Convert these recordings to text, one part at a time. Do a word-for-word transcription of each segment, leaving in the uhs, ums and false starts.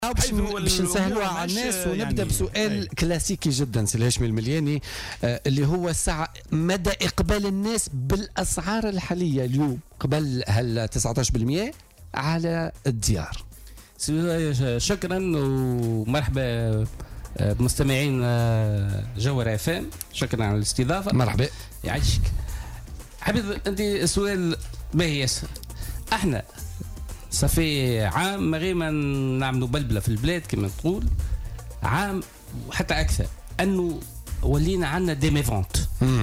باش نسهلوها على الناس ونبدا يعني بسؤال أي. كلاسيكي جدا سي الهاشمي الملياني آه اللي هو ساعة مدى اقبال الناس بالاسعار الحاليه اليوم قبل هال تسعة عشر بالمئة على الديار. شكرا ومرحبا بمستمعين جوهر اف ام، شكرا على الاستضافه. مرحبا يعيشك. حبيب انت السؤال باهي ياسر. احنا صافي عام ما غير ما نعملوا بلبله في البلاد كما تقول، عام وحتى اكثر، انه ولينا عندنا دي ميفونت،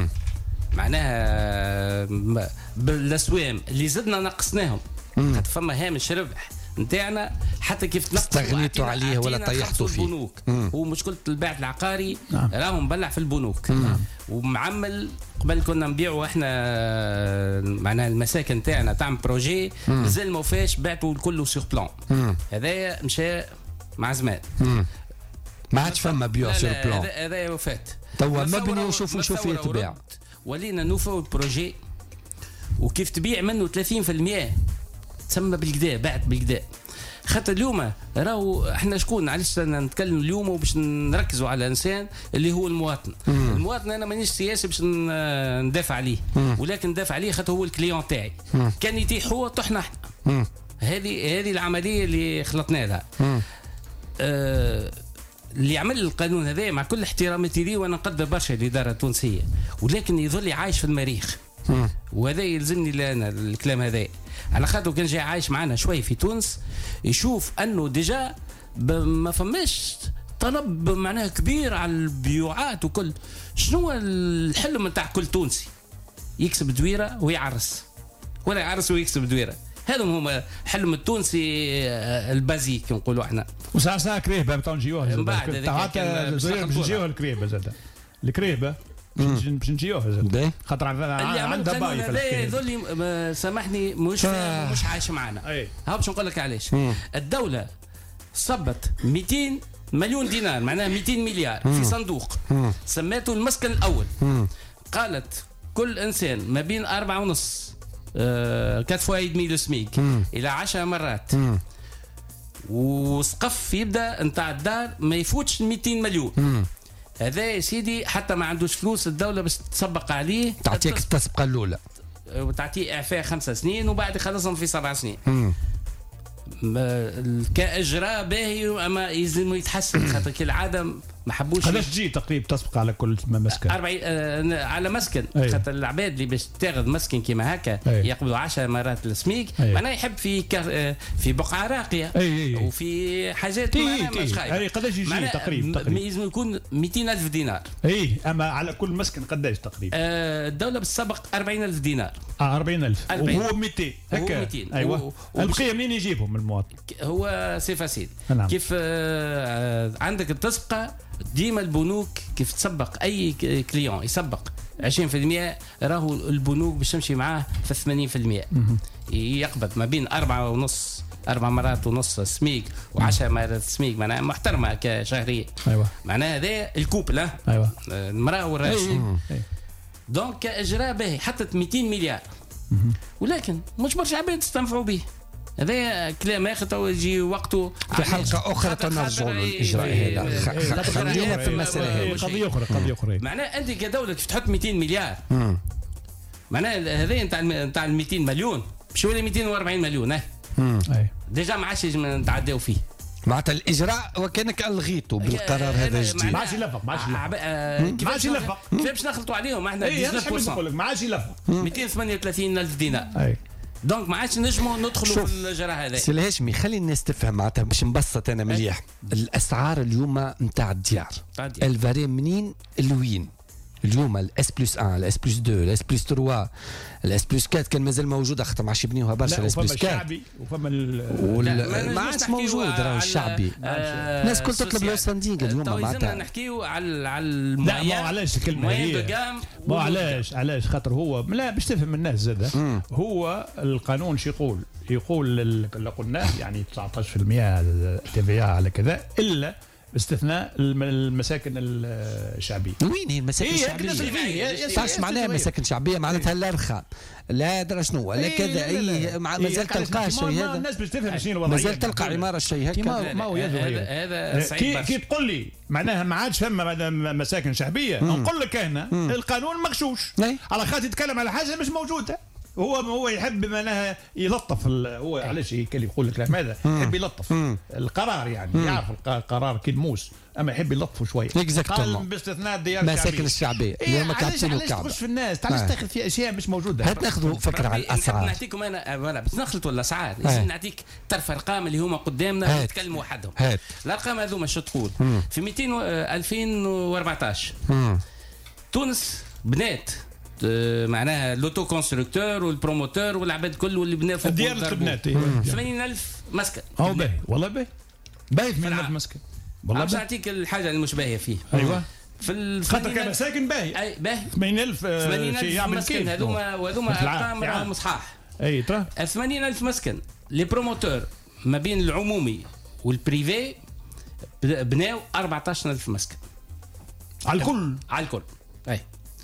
معناها بالاسوام اللي زدنا نقصناهم، خاطر فما هامش ربح نتاعنا حتى كيف استغنيتوا عليه ولا طيحتوا فيه. البنوك هو مشكله البيع العقاري، نعم. راهو مبلع في البنوك، نعم. ومعمل قبل كنا نبيعوا احنا معناها المساكن نتاعنا تعمل بروجي مازال ما وفاش، بعتوا الكل سيغ بلان، هذايا مشى مع زمان، ما عادش فما بيع سيغ بلان، هذايا وفات توا مبني وشوفوا شوف يتباع. ولينا نوفوا البروجي وكيف تبيع منه ثلاثين بالمئة تسمى بالكدا، بعت بالكدا. خاطر اليوم راهو احنا شكون علاش نتكلم اليوم وباش نركزوا على الانسان اللي هو المواطن. مم. المواطن انا مانيش سياسي باش ندافع عليه، مم. ولكن ندافع عليه خاطر هو الكليون تاعي، كان يتيح هو طحنا احنا. هذه هذه العمليه اللي خلطنا لها. آه اللي عمل القانون هذا مع كل احتراماتي ليه، وانا نقدر برشا الاداره التونسيه، ولكن يظل عايش في المريخ. مم. وهذا يلزمني لنا الكلام هذا، على خاطر كان جاي عايش معنا شوي في تونس يشوف انه ديجا ما فماش طلب معناها كبير على البيوعات وكل. شنو الحلم نتاع كل تونسي؟ يكسب دويره ويعرس، ولا يعرس ويكسب دويره. هذا هما حلم التونسي البازيك نقولوا احنا. وساعه ساعه كريبه تو نجيوها من بعد باش نجيوها الكريبه زاد الكريبه باش نجيوها زاد خاطر عندها باي في الحكايه. يظل سامحني مش مش عايش معنا. ها باش نقول لك علاش. الدوله صبت مئتين مليون دينار، معناها مئتين مليار في صندوق سماته المسكن الاول. قالت كل انسان ما بين أربعة ونص كات فوا يدمي سميك الى عشر مرات، وسقف يبدا نتاع الدار ما يفوتش مئتين مليون. هذا يا سيدي حتى ما عندوش فلوس الدوله باش تسبق عليه، تعطيك التسبقه الاولى وتعطيه اعفاء خمس سنين وبعد يخلصهم في سبع سنين. مم. كاجراء باهي، اما يلزم يتحسن خاطر كالعاده ما حبوش. علاش تجي تقريبا تسبق على كل مسكن؟ أربعين آه على مسكن، خاطر العباد اللي باش تاخذ مسكن كيما هكا يقبضوا عشر مرات السميك، معناها يحب في كر... في بقعه راقيه أي. وفي حاجات مش خايبه. قداش يجي تقريبا؟ لازم يكون مئتين ألف دينار. اي اما على كل مسكن قداش تقريبا؟ آه الدوله بتسبق أربعين ألف دينار. اه أربعين ألف وهو مئتين هكا. مئتين ايوه. البقيه منين يجيبهم المواطن؟ هو سي فاسيل. نعم. كيف آه عندك التسبقه ديما البنوك كيف تسبق اي كليون يسبق عشرين بالمئة، راهو البنوك باش تمشي معاه في ثمانين بالمئة، يقبض ما بين أربعة ونص أربع مرات ونص سميك وعشر مرات سميك، معناها محترمه كشهريه. ايوه معناها هذا الكوبل. ايوه المراه والراجل. دونك كاجراء باهي حتى مئتين مليار، ولكن مش برشا عباد تستنفعوا به. هذا كلام اخر تو يجي وقته في حلقه اخرى تنرجعوا للاجراء هذا. خلينا في المساله هذه قضيه اخرى قضيه اخرى. معناها انت كدوله كيف تحط مئتين مليار، معناها هذا نتاع نتاع مئتين مليون باش يولي مئتين وأربعين مليون. اي ديجا ما عادش نتعداو فيه. معناتها الاجراء وكانك الغيتوا بالقرار هذا الجديد. ما عادش يلفق ما عادش يلفق ما عادش يلفق كيف باش نخلطوا عليهم احنا تسعة بالمئة؟ ما عادش يلفق مئتين وثمانية وثلاثين ألف دينار. دونك ما عادش نجموا ندخلوا في الجراء هذا. سي الهاشمي خلي الناس تفهم معناتها باش نبسط انا مليح. الاسعار اليوم نتاع الديار الفاري منين لوين؟ اليوم الاس بلس واحد الاس بلس اثنين الاس بلس ثلاثة الاس بلس أربعة كان مازال موجود، خاطر ما عادش يبنيوها برشا الاس بلس أربعة. الشعبي وفما ما عادش موجود راهو الشعبي. الناس كل تطلب لو صنديق اليوم معناتها نحكيو على على الموين. لا علاش الكلمه هي؟ ما علاش علاش خاطر هو لا باش تفهم الناس زاد. هو القانون شو يقول؟ يقول اللي قلناه يعني تسعة عشر بالمئة تي في على كذا، الا باستثناء المساكن الشعبيه. وين هي المساكن الشعبيه؟ تعرف معناها مساكن شعبيه معناتها لا رخاء لا درا شنو لا كذا اي مازال تلقى الشيء هذا. الناس باش تفهم شنو الوضعيه مازال تلقى عماره الشيء هكا. ما هو هذا كي, كي تقول لي معناها ما عادش فما مساكن شعبيه نقول لك انا القانون مغشوش على خاطر يتكلم على حاجه مش موجوده. هو هو يحب معناها يلطف هو علاش كان يقول لك ماذا يحب يلطف مم. القرار يعني مم. يعرف القرار كي الموس اما يحب يلطفوا شويه. قال باستثناء الديار المساكن الشعبيه اليوم كاتبين علاش تخش في الناس تعال تاخذ في اشياء مش موجوده. هات ناخذوا فكره على الاسعار. نعطيكم انا ولا بس نخلطوا الاسعار لازم نعطيك طرف ارقام اللي هما قدامنا نتكلموا وحدهم. الارقام هذوما شو تقول مم. في مئتين ألفين وأربعطاش مم. تونس بنات معناها لوتو كونستركتور والبروموتور والعباد كل واللي بنى فوق الديار البنات ثمانين ألف مسكن. اه باهي والله باهي باهي ثمانين ألف مسكن والله باش نعطيك الحاجه اللي مش باهيه فيه. ايوه في خاطر كمساكن باهي اي باهي ثمانين ألف شيء مسكن هذوما وهذوما ارقام راهم صحاح. اي ترى ثمانين ألف مسكن لي بروموتور ما بين العمومي والبريفي بناو أربعطاش ألف مسكن على الكل على الكل. اي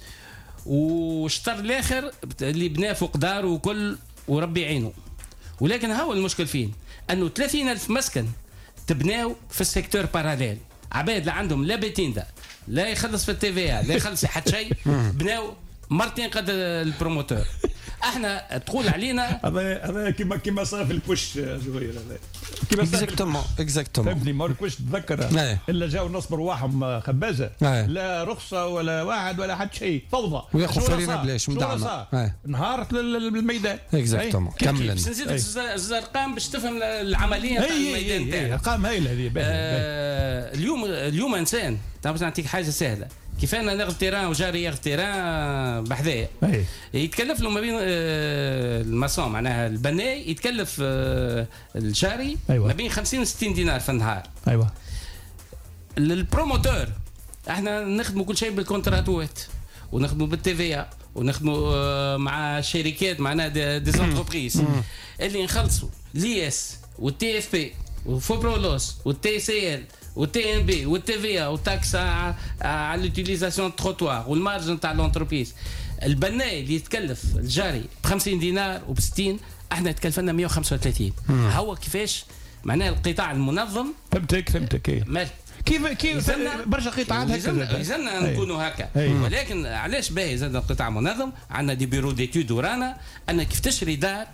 والشطر الاخر اللي بناه فوق داره وكل وربي يعينه. ولكن هو المشكل فين انه ثلاثين ألف مسكن تبناو في السيكتور باراليل عباد لا عندهم لا بيتيندا لا يخلص في التي في لا يخلص حتى شيء بناو مرتين قد البروموتور. احنا تقول علينا هذا هذا كيما كيما صار في البوش زهير هذا كيما اكزاكتومون اكزاكتومون فهمتني ما كنتش تتذكر الا جاو نص رواحهم خبازه لا رخصه ولا واحد ولا حد شيء فوضى وياخذ فرينا بلاش مدعمه نهارت للميدان اكزاكتومون كاملا. باش نزيدك الارقام باش تفهم العمليه تاع الميدان تاعنا. ارقام هايله هذه اليوم اليوم انسان باش نعطيك حاجه سهله كيف انا ناخذ تيران وجاري ياخذ تيران بحذايا يتكلف له ما بين الماسون معناها البناي يتكلف الجاري أيوة. ما بين خمسين و ستين دينار في النهار. ايوه البروموتور احنا نخدموا كل شيء بالكونتراتوات ونخدموا بالتي في ونخدموا مع شركات معناها دي زونتربريز اللي نخلصوا ليس والتي اف بي وفوبرولوس والتي سي ال والتي ان بي والتي في والتاكس على لوتيليزاسيون تروتوار والمارج نتاع لونتربريز. البناي اللي يتكلف الجاري ب خمسين دينار وب ستين احنا تكلفنا مئة وخمسة وثلاثين. هو كيفاش معناها القطاع المنظم. فهمتك فهمتك مال كيف كيف برشا قطاعات هكا يزلنا نكونوا هكا. ولكن علاش باهي زاد القطاع منظم عندنا دي بيرو ديتود ورانا ان كيف تشري دار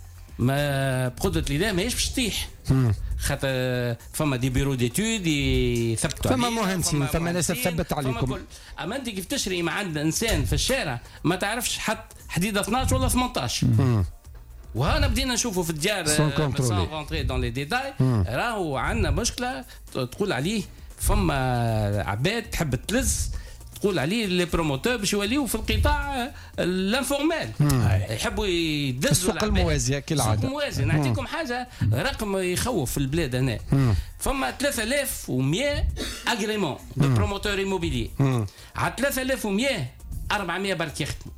ما بقدرة الله ماهيش باش تطيح خاطر فما دي بيرو ديتود يثبتوا فما مهندسين فما ناس تثبت عليكم. اما انت كيف تشري مع عند انسان في الشارع ما تعرفش حط حديده اثناش ولا ثمنطاش. وهنا بدينا نشوفوا في الديار سون رونتري دون لي ديتاي راهو عندنا مشكله تقول عليه فما عباد تحب تلز تقول عليه لي بروموتور باش يوليو في القطاع الانفورمال يحبوا يدزوا السوق الموازيه كالعاده. السوق الموازي نعطيكم حاجه رقم يخوف في البلاد هنا فما ثلاثة آلاف ومئة اغريمون دو بروموتور ايموبيلي على ثلاثة آلاف ومئة أربعمئة برك يخدموا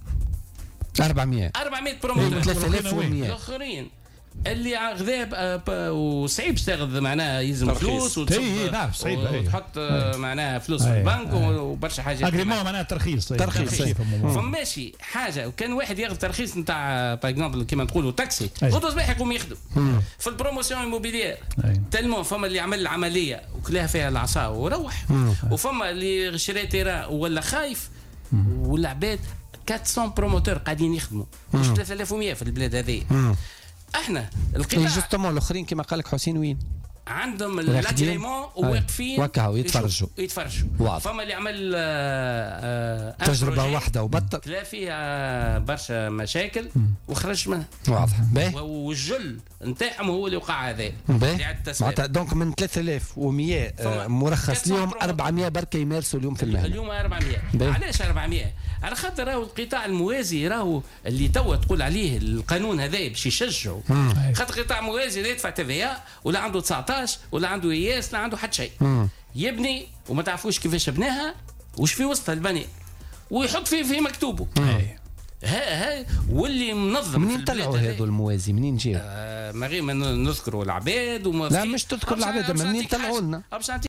أربعمئة أربعمئة بروموتور ثلاثة آلاف ومئة الاخرين اللي غذاب وصعيب تاخذ معناها يلزم فلوس وتحط معناها فلوس في البنك وبرشا حاجات اغريمون معناها ترخيص ترخيص فماشي حاجه وكان واحد ياخذ ترخيص نتاع باغ اكزومبل كيما نقولوا تاكسي غدوه صباح يقوم يخدم في البروموسيون ايموبيليير تلمون فما اللي عمل العمليه وكلاها فيها العصا وروح وفما اللي شرى تيران ولا خايف والعباد أربعمئة بروموتور قاعدين يخدموا مش ثلاثة آلاف ومئة في البلاد هذه. احنا القطاع جوستومون الاخرين كما قال لك حسين وين عندهم الاغريمون وواقفين وكاو يتفرجوا يتفرجوا فما اللي عمل آه آه تجربه واحده وبطل تلا فيها برشا مشاكل وخرج منها واضح والجل نتاعهم هو اللي وقع هذا معناتها دونك من ثلاثة آلاف ومئة آه مرخص لهم أربعمئة بركه يمارسوا اليوم في المهنه. اليوم أربعمئة علاش أربعمئة على خاطر راهو القطاع الموازي راهو اللي توا تقول عليه القانون هذا باش يشجعوا خاطر قطاع موازي لا يدفع تي في ولا عنده تسعطاش ولا عنده اياس لا عنده حتى شيء يبني وما تعرفوش كيفاش بناها وش في وسط البناء ويحط فيه في مكتوبه ها ها واللي منظم منين طلعوا هذو الموازي منين جاوا؟ آه ما غير ما نذكروا العباد وما لا مش تذكر العباد منين طلعوا لنا